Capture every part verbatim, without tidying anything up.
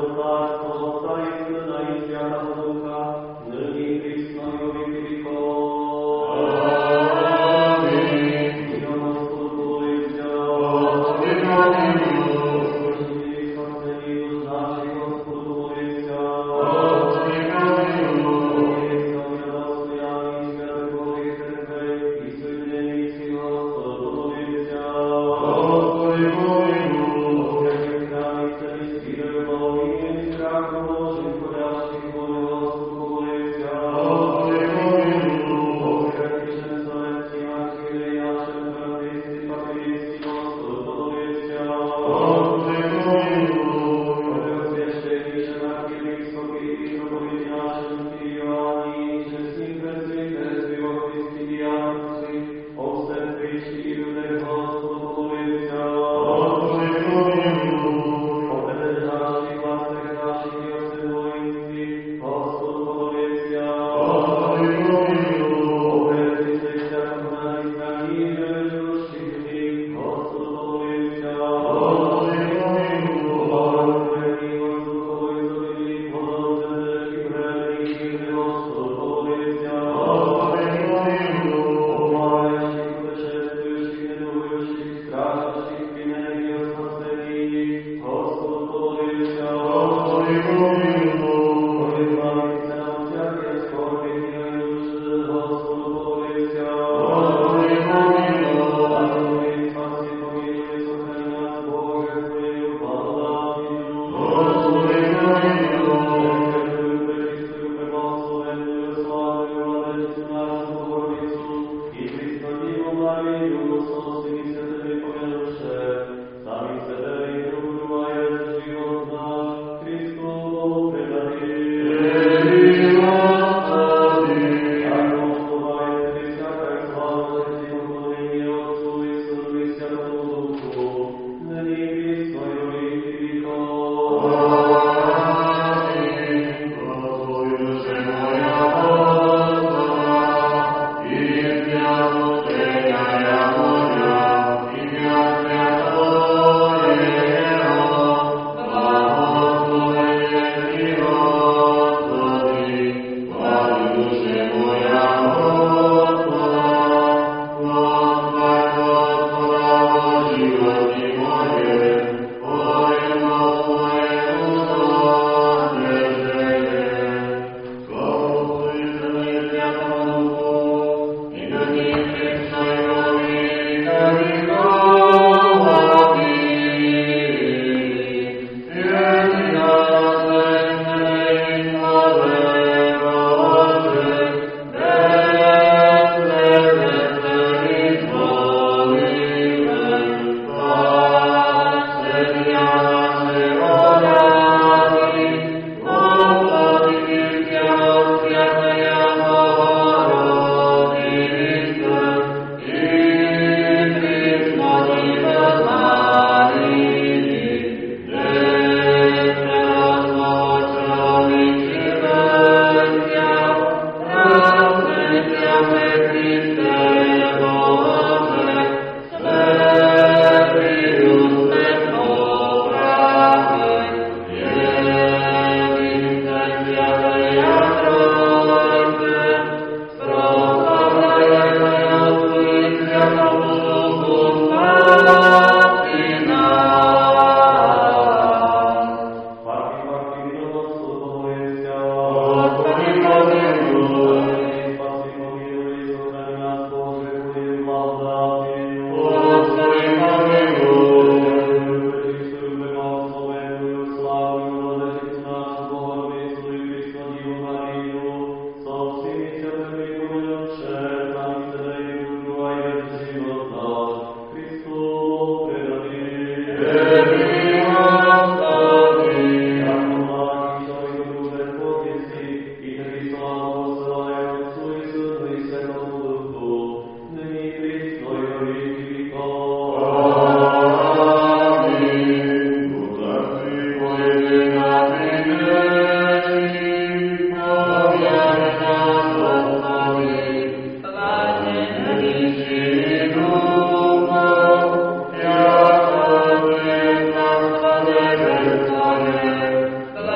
Amen.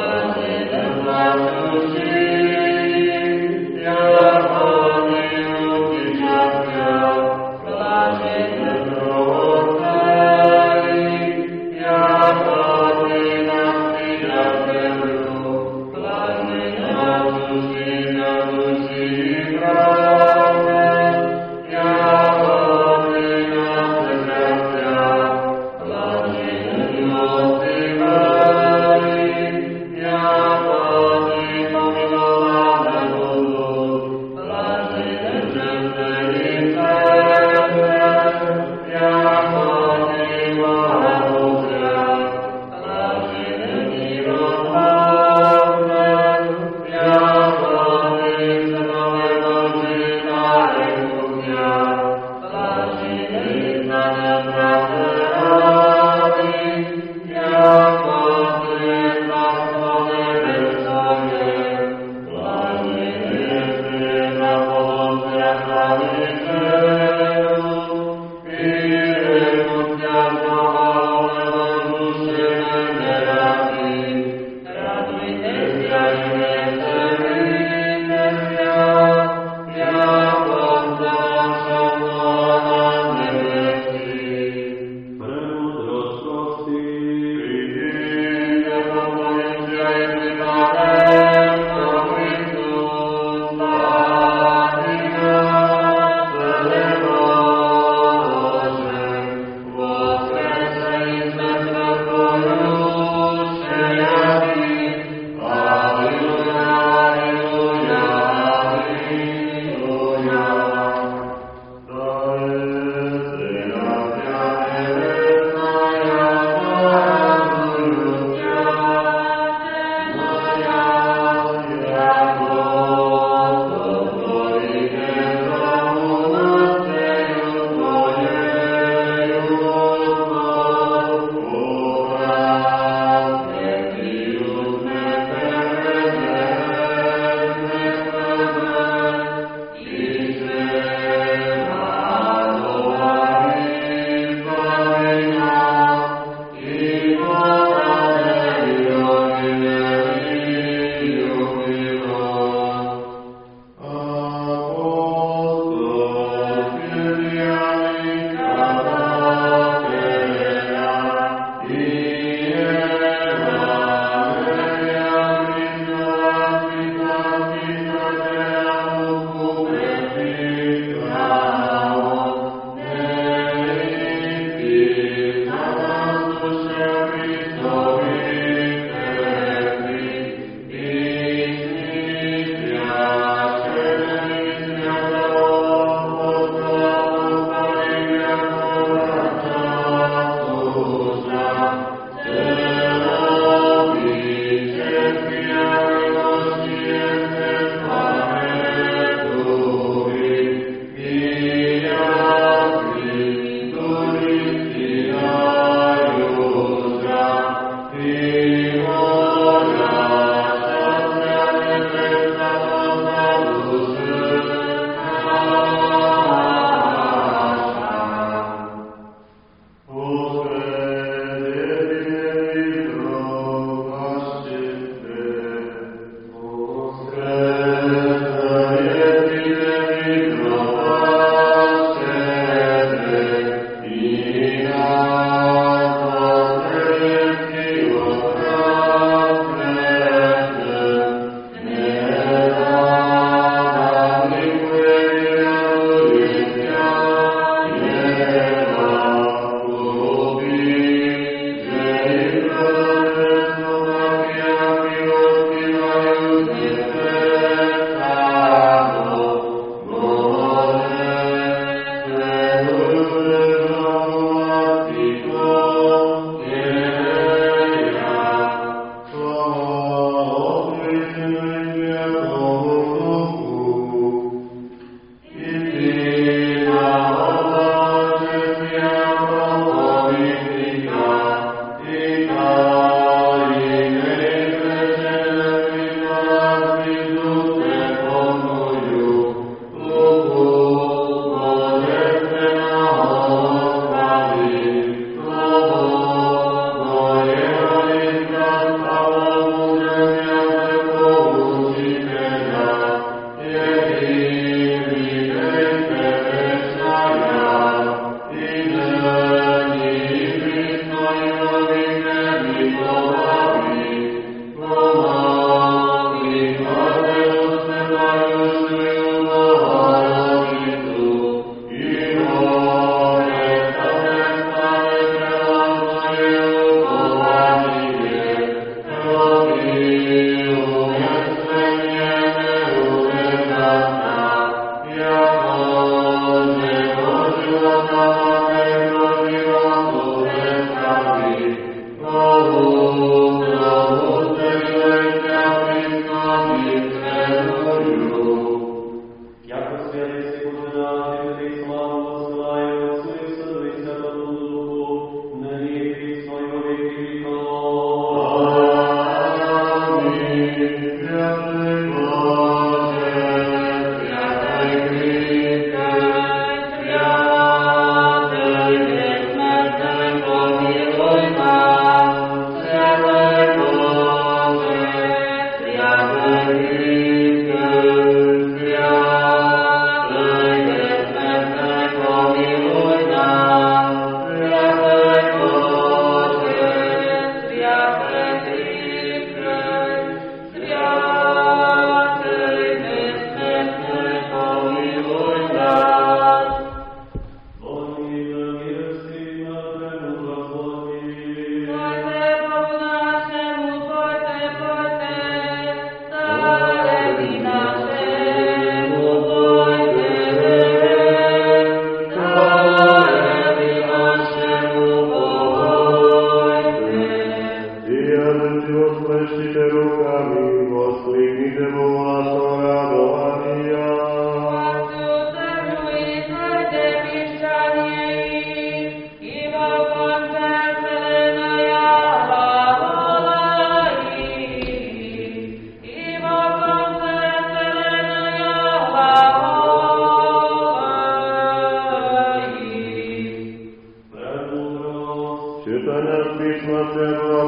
Yeah.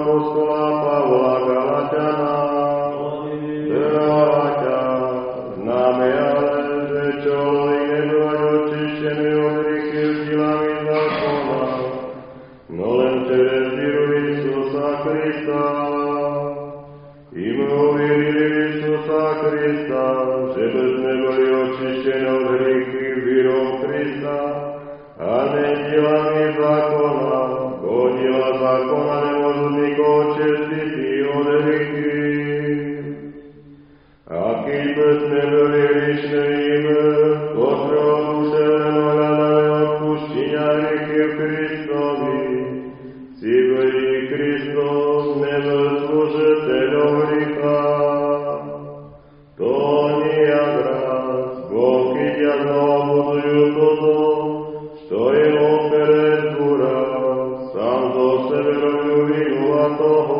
apostola Pavla Galaťana. Beláťa, známe ale, že človek nebývať očištený od hriechov silami zákona, no len cez vieru Isusa Krista. I my uverili v Isusa Krista, že by sme boli očištení od hriechov vierou Krista, a ne dielami zákona, bo diela zákona nemôžu nikoho očistiť od hriechov. A keď by sme boli hriechnými, ktorého duševného hľadajú odpuštenia hriechov Kristovi, si byli Kristus nebyl služiteľom hricha. To nie je raz, bo keď ja znova budujú toto, što je opere dvora, sám do sebe robil vinovatého.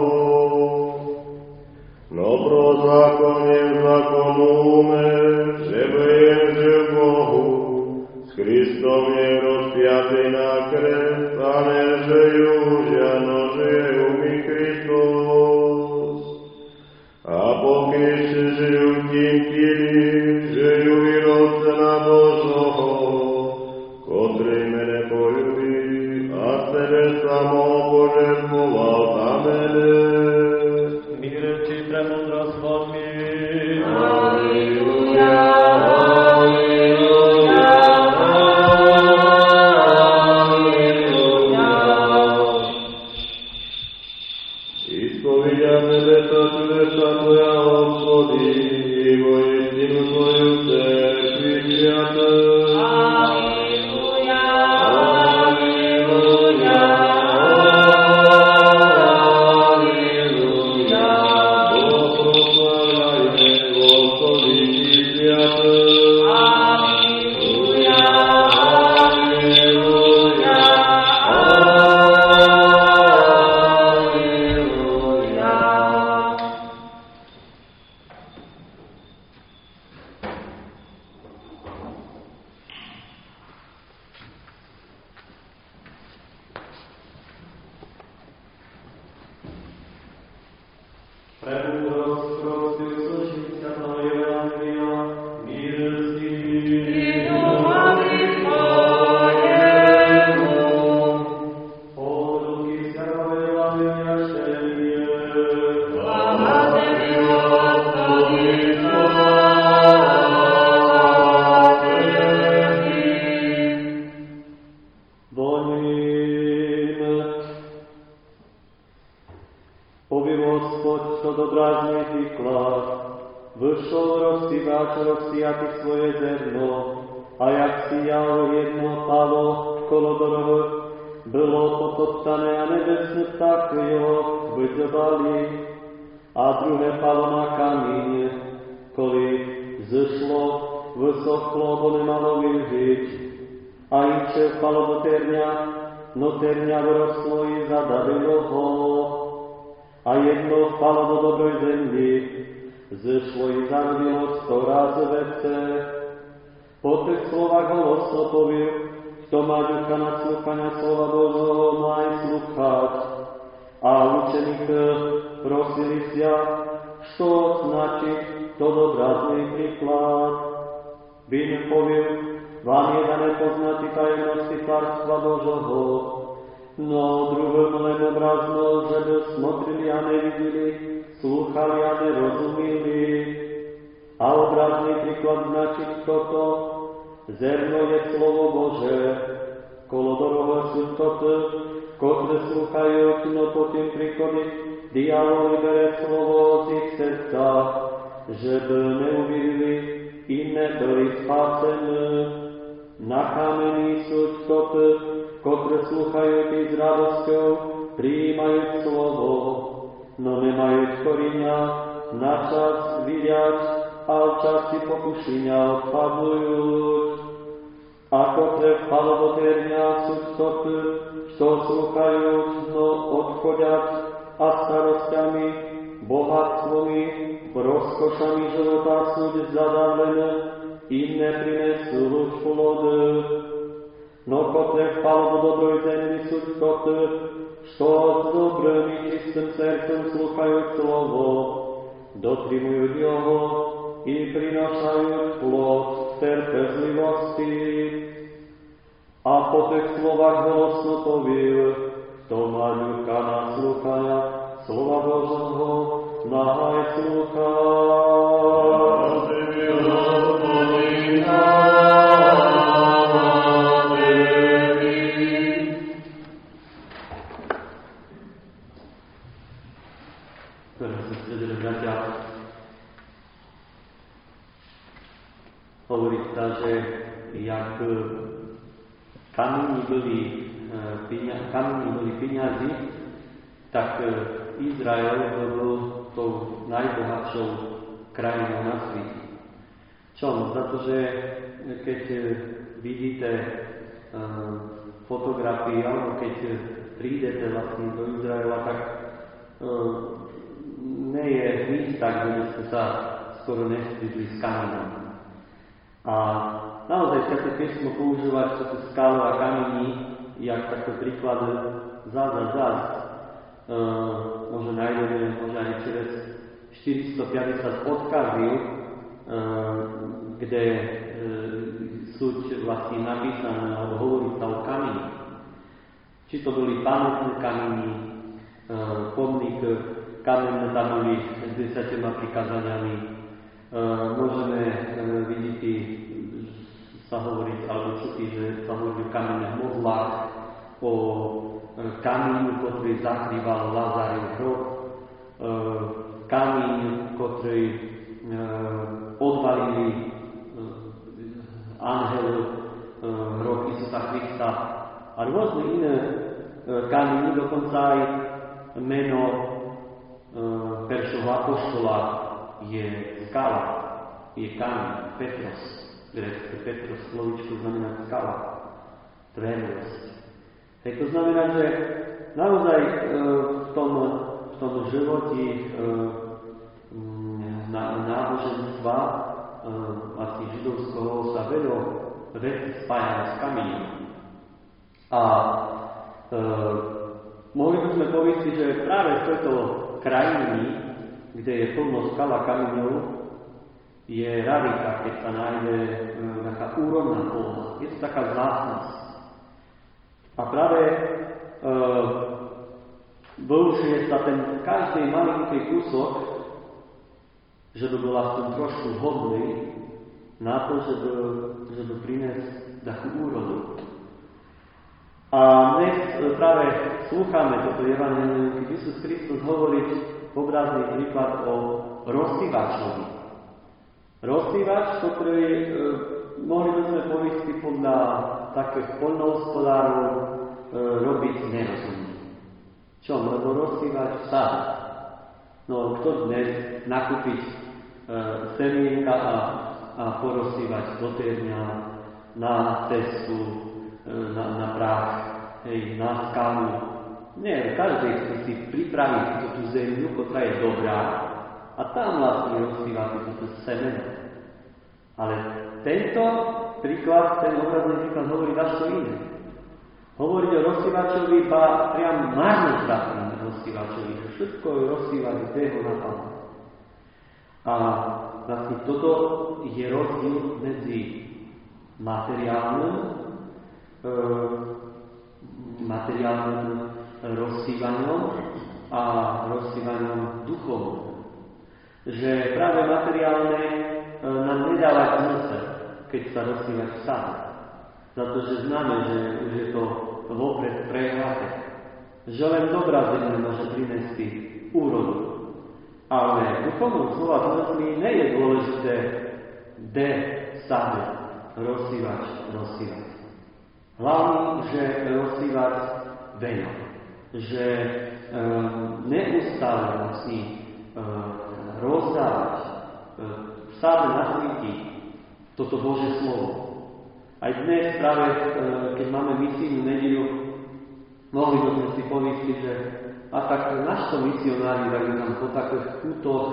No pro zákon je zákonu ume, že budem živ Bohu, s Kristom je rozpiatý na kres, a ne žiju už ja, no žije mi Kristus. A pokiaľ ešte žijú tým tými, žiju výrobce na Božoho, ktorý mene poľubí a sebe samo požehnoval za mene. Mírči premúdrosť Boží. Halleluja, halleluja, halleluja. Ispovidia nebesa čudesa Tvoja, Hospodi, i vo istinu Tvoju cerkvi sviate. Halleluja, halleluja, halleluja. Boh proslavljajme, Hospodi, ti sviate. Halleluja, halleluja, halleluja. Premúdrosť prosti uslyšiť sa toho Evangelia, mír s ním. Pohodlky sa toho Evangelia štelie. Voníme. Povie Hospod, čo dobrážne príklad, vyšol rozsývač rozsiaty svoje zerno, a jak sijalo jedno palo kolodorovo, bylo potoptané a nebesné ptáky jeho vydzobali, a druhé palo na kamín, kolik zešlo, vysochlo, bo nemalo vyžiť, a inče palo do terňa, no terňa vyroslo i zadavilo ho. A jedno vpalo do dobrej zemli, zešlo i zarodilo sto ráz vece. Po tých slovách ho povie, kto má ďucha na slúchania slova Božoho, má aj slúchať. A učeník prosili sa, čo značí to dobrazný príklad. Vím povie, vám je dané poznať tajemnosti Carstva Božoho. No druhému len obrazno, že by smotrili a nevideli, slúchali a nerozumili. A obrazný príklad značí toto, zerno je slovo Bože, kolodorové sú toto, ktoré slúchajú, no potom príklady, diabol bere slovo z ich srdca, že by neuvideli i nebyli spásené. Na kamení sú toto, ktoré slúchajú tí s radosťou, prijímajú slovo, no nemajú koríňa, na čas vidiať, a v časti pokušenia odpadnúť. Ako trepalo do terňa sú toto, čo slúchajú, no odchodiať a starosťami, bohatstvami, rozkošami života sú zadavlené, im neprinesú plody. No kotre vpalo do dobrej zemli sú toto, što s dobrým i čistým srdcom sluchajú slovo, dotrimujú jeho i prinášajú plod trpezlivosti. A po tych słowach głosno powił, kto ma ľuka nasłuchaja, słowa Bożego nahaj słucha. Hovorí sa, že jak kameni byli, kameni byli peniazy, tak Izrael bol tou najbohatšou krajinou na svete. Čom? Za to, že keď vidíte fotografii, alebo keď prídete vlastne do Izraela, tak nie je místa, kde by ste sa skoro nestydli s kamenom. A naozaj Sväté písmo používať toto skálu a kamení, jak takto príklad zás a zás. E, možno nájdeme možno aj čez štyristopäťdesiat odkazov, e, kde e, sú vlastne napísané alebo hovorí sa o kameni. Či to boli pamätné kameni, e, pomník kamenné tabuly s desiatimi prikázaniami. E, môžeme e, vidieť, sa hovoriť, alebo čuti, že sa hovorí o kamenných modlách, o e, kamínu, ktorý zakrýval Lazarov hrob, e, kamín, ktorý e, odvalili e, anjel e, hrob Isusa Krista a rôzne iné e, kamíny, dokonca aj meno e, peršovho apoštola je skala, je kamín, Petros. Grécké Petros, slovičko znamená skala, tvrdosť. Hej, to znamená, že naozaj e, v, tom, v tom živote e, na, náboženstva e, asi židovského sa veľa vecí spája s kameňom. A e, mohli by sme povedať, že práve v tejto krajine, kde je plno skala kameňov, je rarita, keď sa nájde e, taká úrodná pôda. Je to taká vzácnosť. A práve e, využije sa ten každý malinký kúsok, že by bol aspoň trošku hodný na to, že by, že by priniesť takú úrodu. A dnes práve slúchame toto evanjelium, keď Isus Kristus hovorí obrazný príklad o rozsývačovi. Rozsývač, ktorý e, mohli by sme povieť podľa takých poľnohospodárov e, robiť nerozumne. Čo? Lebo rozsývač sáda. No, kto dnes nakúpiť e, semienka a, a porozsývať do týždňa na cestu, e, na, na prach, hej, na skalu. Nie, každý chce si pripraviť tú zemiu, ktorá je dobrá, a tam vlastne rozsývate toto semeno. Ale tento príklad, ten obrazný príklad hovorí dačo iné. Hovorí o rozsývačovi, iba priam marnotratnom rozsývačovi, že všetko je rozsývať z jeho napadne. A vlastne toto je rozdiel medzi materiálnym, e, materiálnym rozsývaním a rozsývaním duchovným. Že práve materiálne e, nám nedáva zmysel, keď sa rozsývač sáda. Za to, že známe, že už je to vopred prehľadé. Že len dobrá zemľa môže prinést úrodu. Ale v duchovnom slova zmysli nie je dôležité de sáde, rozsývač, rozsývať. Hlavne, že rozsývať veľa. Že e, neustále vlastne e, rozdávať, e, sáde na sveti toto Božie slovo. Aj dnes práve, e, keď máme misijnú nedeľu, mohli by sme si povieť, že a tak našto misionári dajú nám po takých kútoch,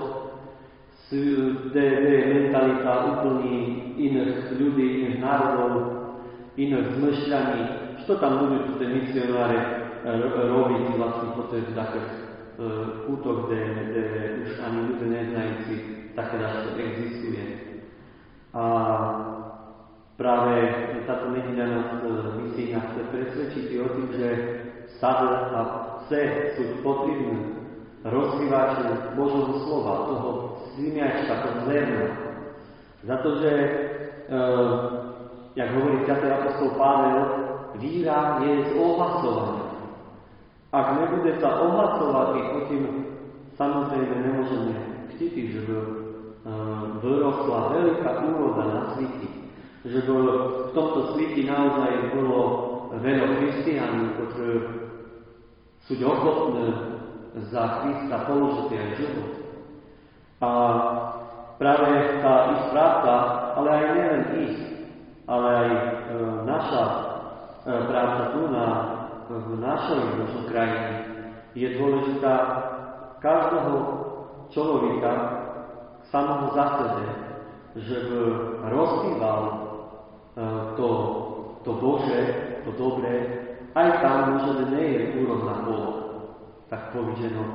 kde je mentalita úplne iných ľudí, iných národov, iných zmyšľaní. Čo tam budú tie misionáre robiť vlastne potom takých kútok, kde, kde už ani ľudia neznajíci také dačo existuje. A práve táto nedeľa nás myslí, nás chce presvedčiť o tým, že sa a chce sú potrebné rozsývače Božieho slova, toho slimiačka, toho zrna. Za to, že e, jak hovorí svätý apostol Pável, víra je z ohlasovania. Ak nebude sa ohlasovať, potom samozrejme nemôžeme chtít, že by e, vyrostla veľká úroda na svete. Že by v tomto svete naozaj bolo veľa kresťanov, ktorí sú ochotní za Krista položiť aj život. A práve tá ich práca, ale aj nielen ich, ale aj e, naša e, práca tu na, v našej našej krajine je dôležitá každého človeka samého za sebe, že by rozsýval e, to, to Bože, to dobré, aj tam, že nie je úrodná poloha. Tak povedeno, e,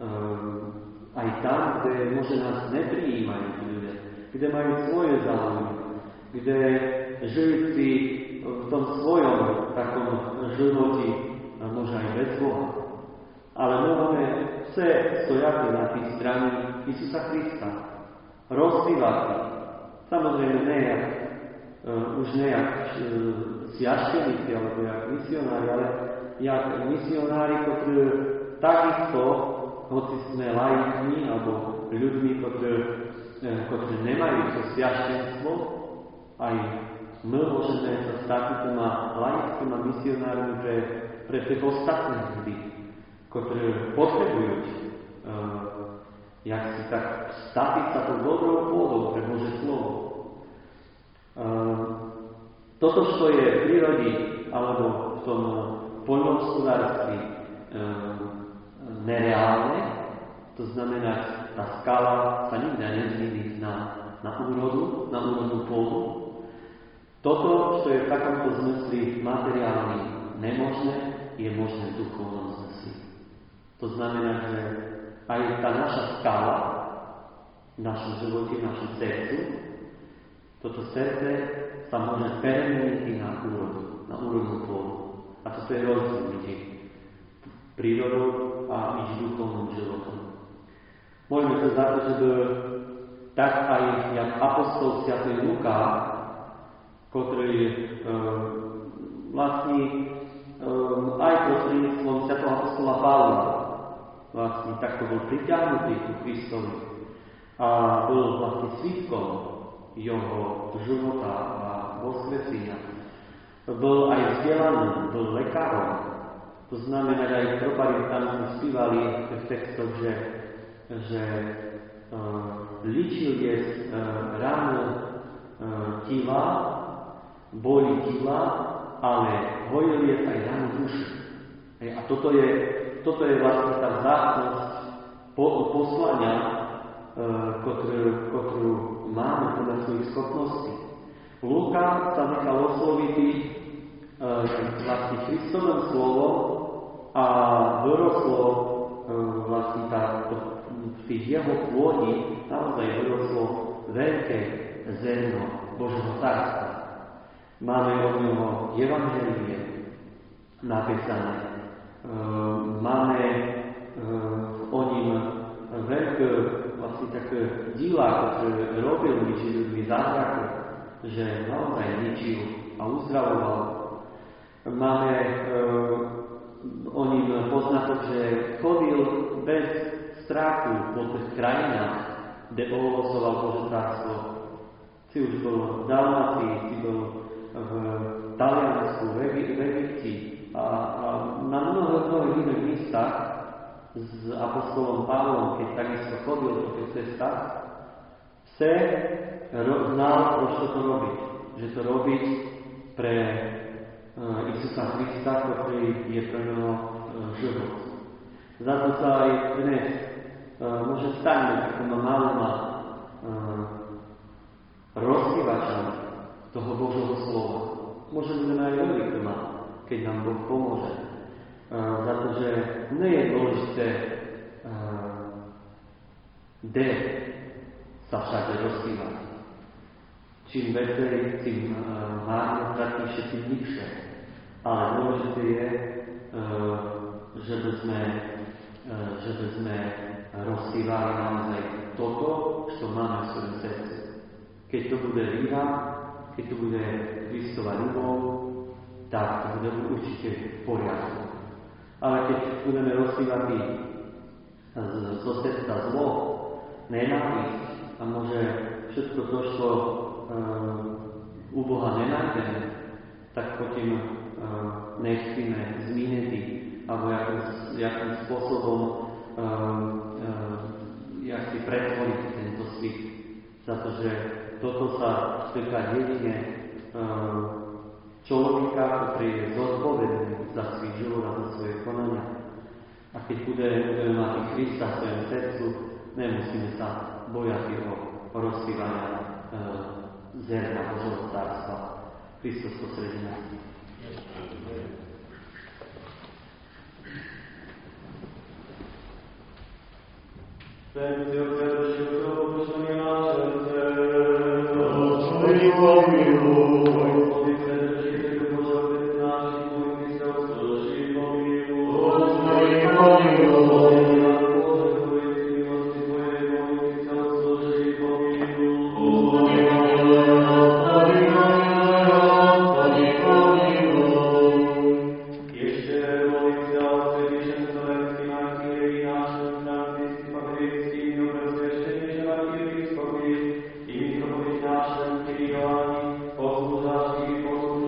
aj tam, kde môže nás neprijímajú ľudia, kde majú svoje záujmy, kde žijúci v tom svojom takom živote, možno aj bez Boha. Ale my máme vse stojaté na tých strane Isusa Krista. Rozsývať. Samozrejme nejak, uh, už nejak uh, sviaštenici, alebo jak misionári, ale jak misionári, ktorí takisto, hoci sme laikmi, alebo ľuďmi, ktorí, uh, ktorí nemajú to sviaštenstvo, aj my môžeme sa stať týma laikmi a misionármi pre, pre tých ostatných ľudí, ktorí potrebujú uh, jak si tak staviť sa to dobrou pôdou pre Božie slovo. Uh, toto, čo je v prírode alebo v tom poľnohospodárství uh, nereálne, to znamená, tá skala sa nikdy nezmení na, na úrodu, na úrodnú pôdu. Toto, čo je v takomto zmysli materiálne nemožné, je možné v duchovnom zmysli. To znamená, že aj tá naša skala v našom živote, v našom srdcu, toto srdce sa môže premeniť na úrodu, na úrodnú pôdu. A toto je rozdiel medzi prírodou a ich duchovným životom. Môžeme sa za to, že by tak aj jak apostol svätý Luka, ktorý e, vlastne e, aj prostredníctvom svätého apostola Pavla vlastne takto bol pritiahnutý ku Kristovi a bol vlastne svedkom jeho života a voskresenia. Bol aj vzdelaný, bol lekárom. To znamená, že aj tropari tam sme spívali v textoch, že, že uh, ličil je uh, ráno uh, tila, boli tila, ale hojil je aj ráno duše. A toto je Toto je vlastne tá vzácnosť po, poslania, e, ktorú, ktorú máme podľa svojich schopností. Luka sa nechal osloviť e, vlastne Kristovým slovom a vyroslo e, vlastne tá, to, v tých jeho pôdi naozaj vyroslo veľké zrno Božieho Carstva. Máme od neho evanjelie napísané. Uh, máme uh, o ním veľké vlastne také díla, ktoré robil ničí ľudmi zázraky, že naozaj ničil a uzdravoval. Máme uh, o ním poznatok, že chodil bez strachu po tých krajinách, kde ohlasoval Božie carstvo. Si už bol v Dalmácii, si bol v Taliansku, v Egypte, a, a na mnoho mnohých iných místach s apostolom Pavlom, keď takisto chodil po tých cestách, vse znal, čo to robiť. Že to robiť pre uh, Isusa Krista, ktorý je pre neho uh, život. Za to sa aj dnes uh, môže stať takým malým uh, rozsývačom toho Božieho slova. Môže byť aj veľkým, keď nám Boh pomôže. za to, že nie je dôležité kde sa všade rozsývať. Čím vecej, tým márnotratnejšie, tým nižšie. Ale dôležité je, že by sme, že by sme rozsývali naozaj toto, čo máme v svojom srdci. Keď to bude víra, keď to bude Kristova ľubov, tak to bude určite v poriadku. Ale keď budeme rozsývať zo srdca zlo, nenávisť a môže všetko to, čo uh, u Boha nenájdeme, tak potom uh, nechcíme zmíniti, alebo jakým, jakým spôsobom uh, uh, jak si pretvoriť tento svit. Za to, že toto sa týka jedine uh, človeka, ktorý je zodpovedný za svoj život a za svoje konania. A keď budeme mať Krista v svojom srdcu, nemusíme sa bojať jeho rozsývania e, zerna Božieho cárstva. Kristus posredí nás. Svetý Otec, všetko pošlení na srdce, Tvoj pomiluj, Tvoj srdce, všetko pošlení náš, Tvoj Kristus, Tvoj pomiluj, Tvoj pomiluj, Thank you.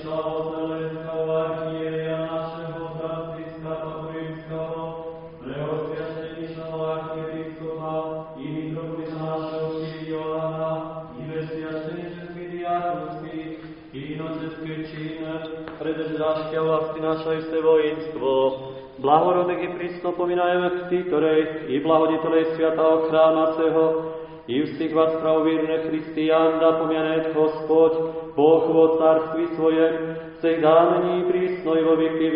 Предrždášťa vlasti našej vojenstvo, blahorodek i pristopomínajeme k tí, ktorej i blahoditorej sviatého chráma Ceho, i všich vás pravovírne Christián da pomianet Hospod, Boh vo carství svojem, sej dámení prísno i vo věky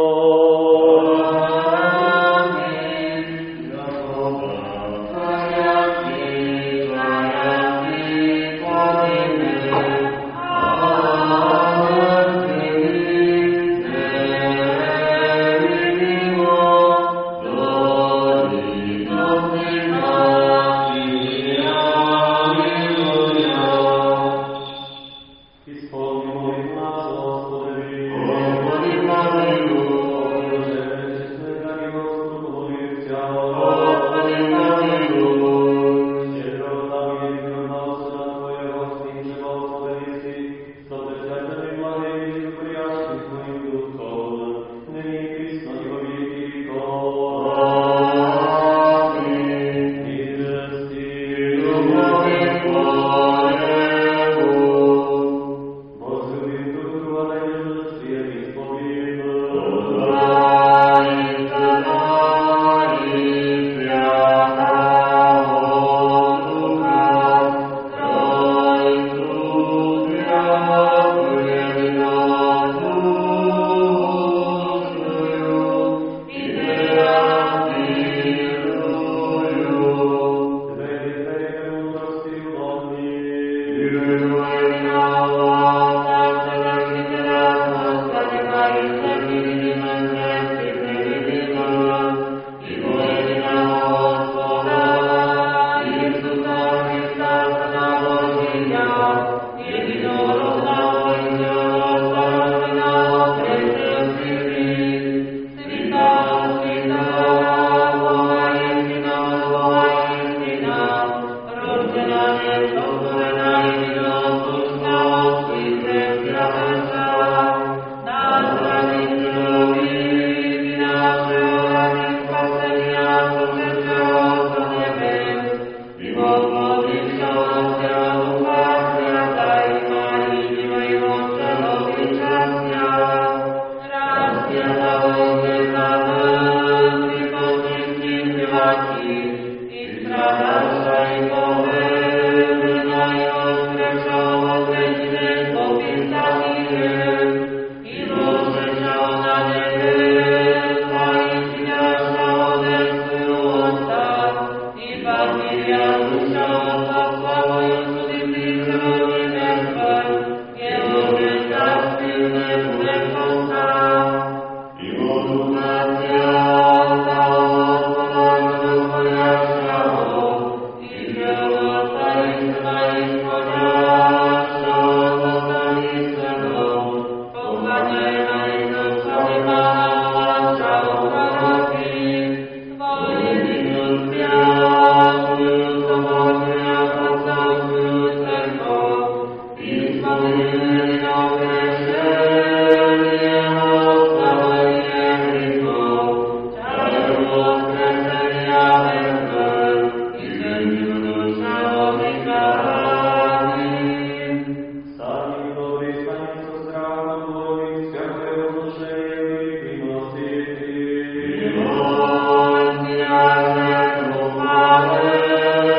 vekov.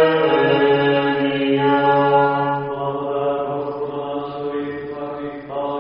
Christ.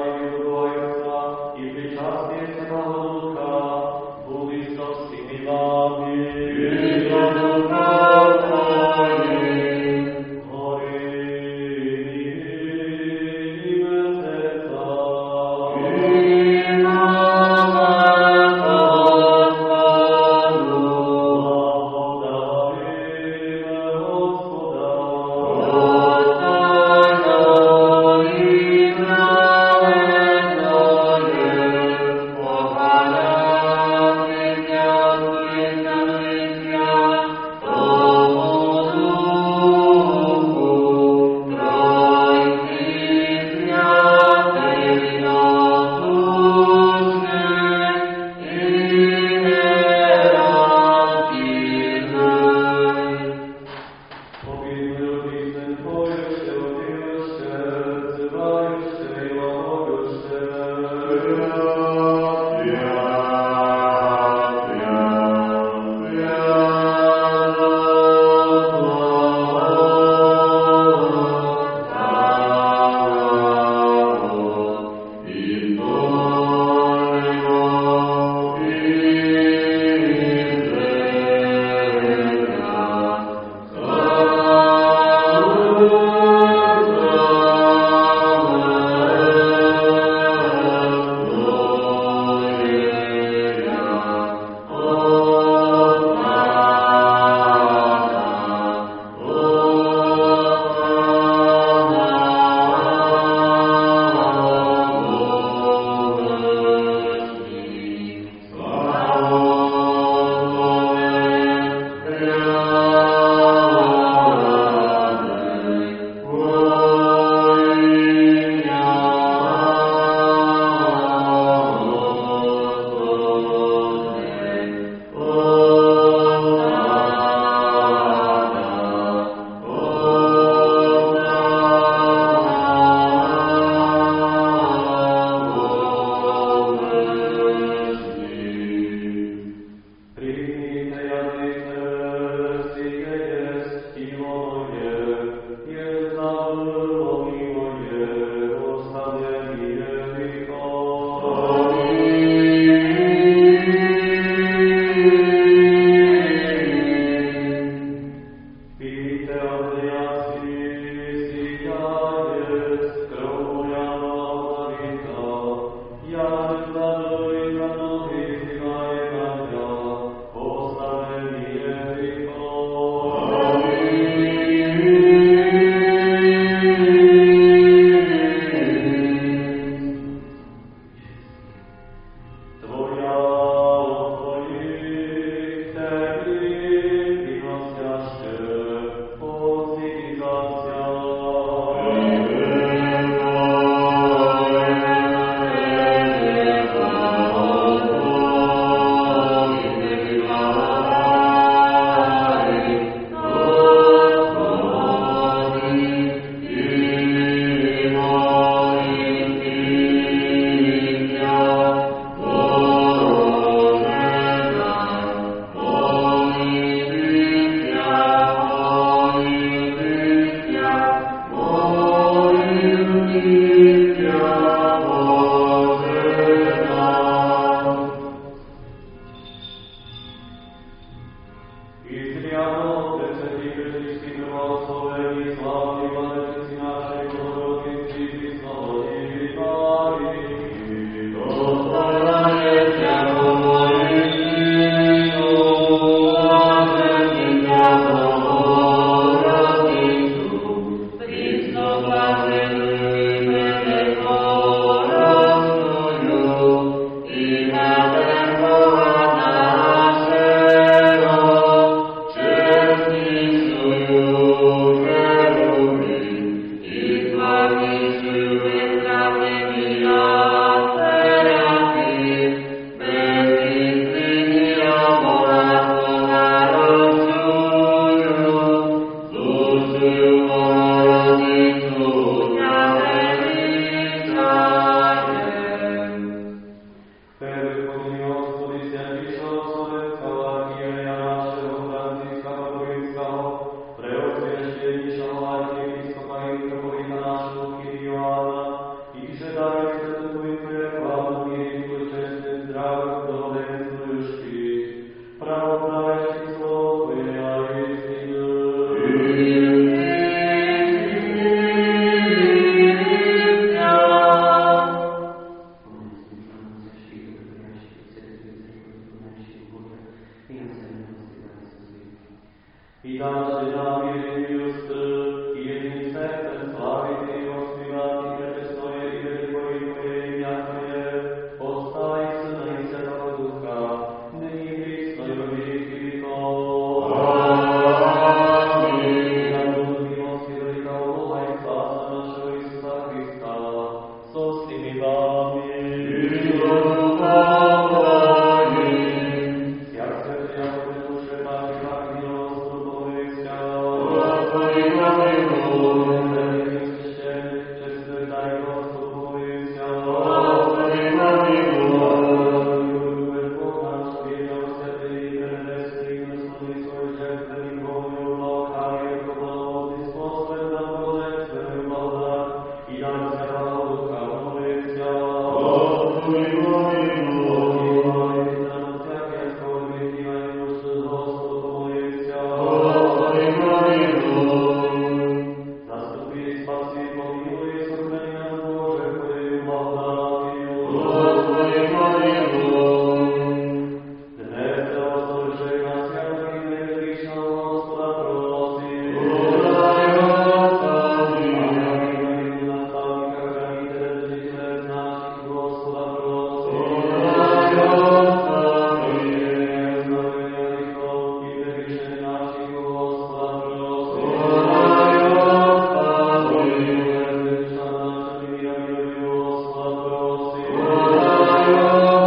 Amen.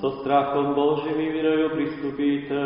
so strachom Božím i vierou pristupíte.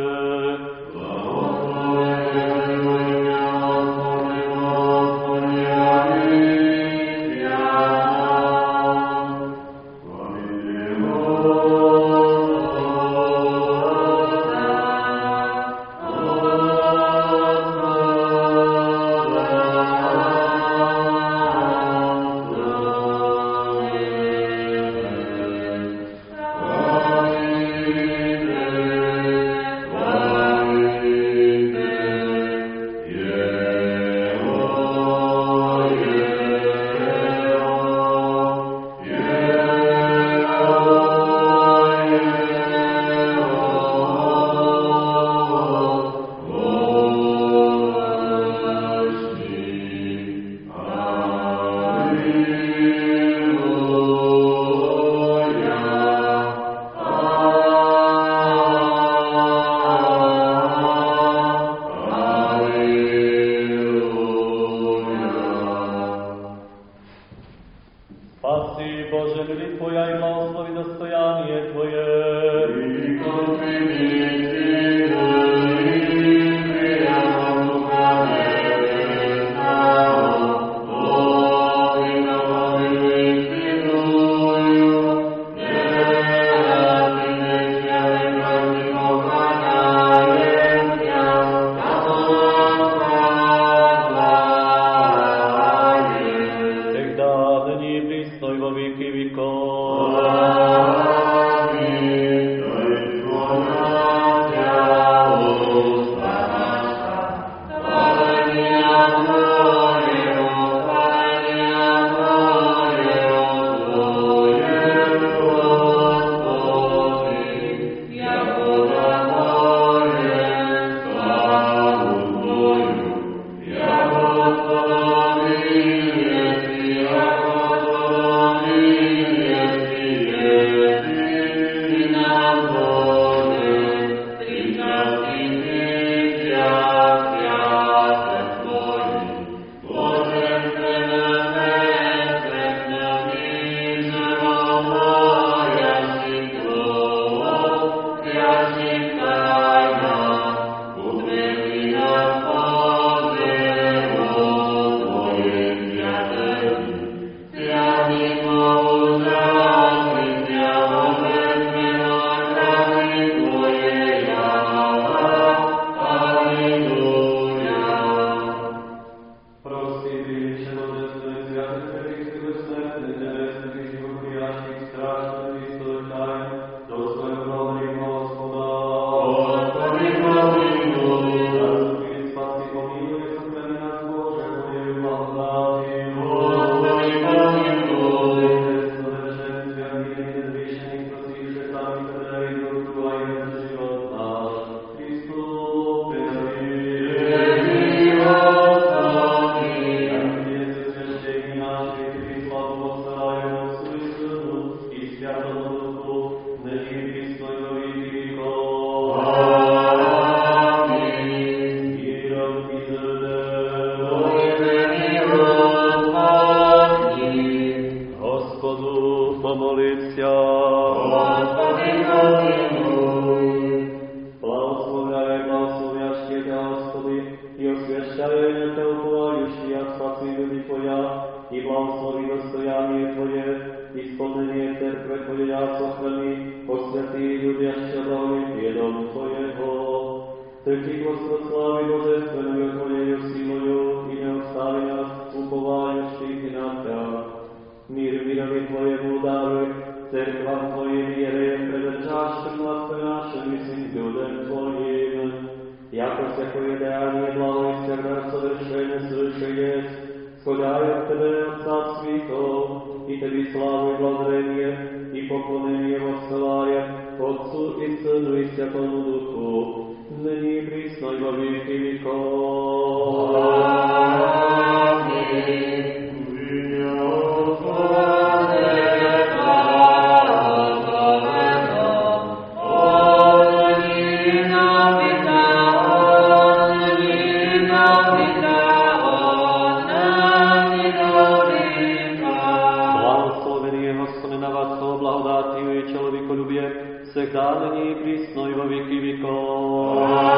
Blahodáť spásiu i člověkolubě, всегда nyní prísno i vo věky vekov.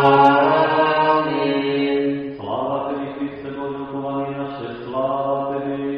Amen. Sláva Tebe, Kriste Bože, uchovaný naše, sláva Tebe.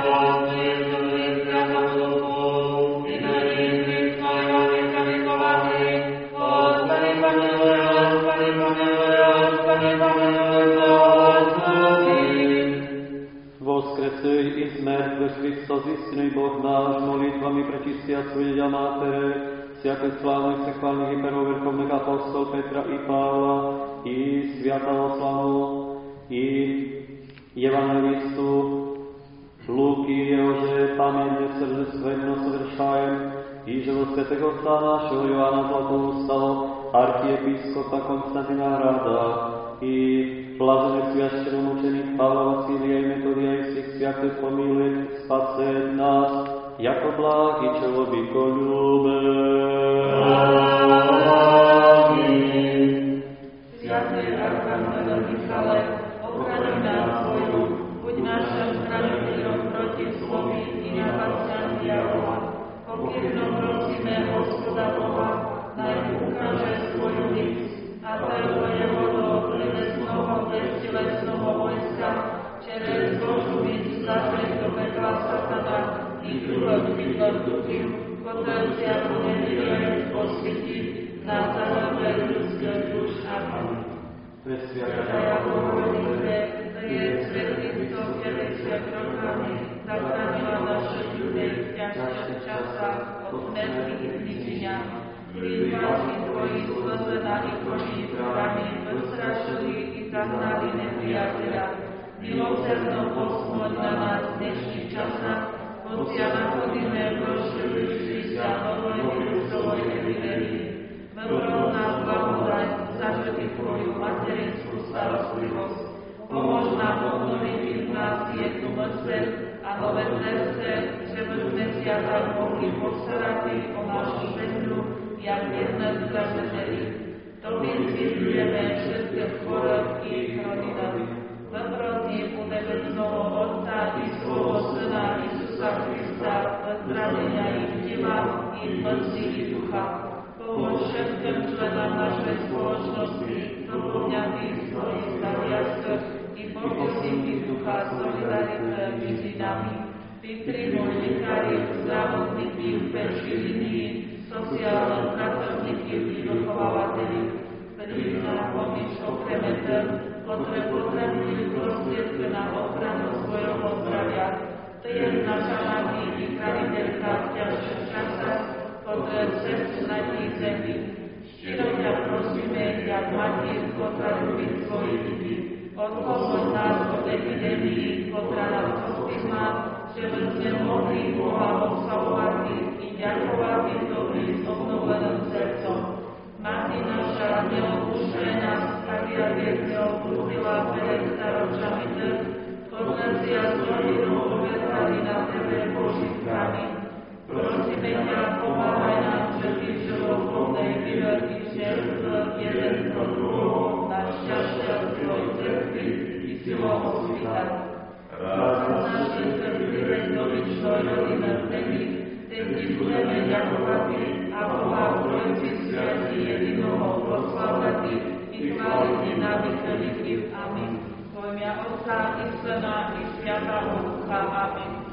Воскресej i z mŕtvych Hristos, istинный Бог náš, молитвами пречистия Своя Матере, всяких славных, всехвальных и первоверховных апостол Петра и Павла, и святого славу, и евангелисту Луки, jehože pamiętne srdcovno совершаем, и живо святого отца нашего Иоанна Златоустого, архиепископа Константина Hrada, и блаженных священномученик Павла Василия и Методия и всех святых помилует, спасет нас, яко благ и человеколюбец. Аминь. Святый Архангел Михаил, охрани нас Богу, будь нашим хранителем против злобы и напастям дьявола. Покірно просíme Господа Бога, най укаже свою міць, а перво Його до небесного безтілесного войска через Божу міць закрить до пекла сатана і друга підлог духів, котреся буде вірять освітіть на загробе людських душ. Амінь. Святая Богородице, Твоє святинство втілися кроками, захранила наших людей в тяжких часах от смерті і знищення. Prízvati Tvoji slzena i koní pravami vystrašili i zahnali nepriateľa. Milosrdno posmoň na nás v dnešných časách, pocia nachodíme v rozširujúci sa novej Kristovej epidémii. Vybrol nám blahodať, zažili Tvoju materinskú starostlivosť. Pomôž nám obnoviť v nás jednu mysleň a nové srdce, že by sme sa tak mohli postarať o našu zemľu, jak jedna strážiteľi. Tobie cvičujeme všetké chorobky i rodinami. Vyprosím u nebesného Otca i svojho Syna Isusa Krista, vyzdravenia ich tela, ich mysli i ducha. Pomôž všetkým členom našej spoločnosti, doplňatých svojich zaviazkov i pokusím ich ducha solidarity medzi nami. Vytrimuj lekári, zdravotníky v prvej línii, sociálne pracovníky i vychovávateľi, príď na pomôž okremetem, ktoré potrebujú prostriedky na ochranu svojho zdravia. To je naša mati i chraniteľka v ťažších časách, ktoré srdcu na tej zemi. Štiro ťa prosíme, jak mati, ktorá ľubí svojich ľudí. Odpomoď nás od epidémii, ktorá nás postihla, že by sme mohli Boha oslavovať i ďakovať Tobie s obnoveným srdcom. Mati naša, neopúšťaj nás, tak jak je neopustila pred staročami trh, ktoré si ja s rodinou objednali na Tebe Boží chrámy. Prosíme ťa, pomáhaj nám všetkých životnej vyverky všetkých jeden pro druhého na šťastie svojej cerkvi i silou svita. Rád naše cerkvivé dobičnej rodine v zemi, teď ti budeme ďakovati a Boha Trojci Sviatý jediného proslavati i chváliti na veky vekov. Amen. V mene Otca i Syna i Svätého Ducha. Amen.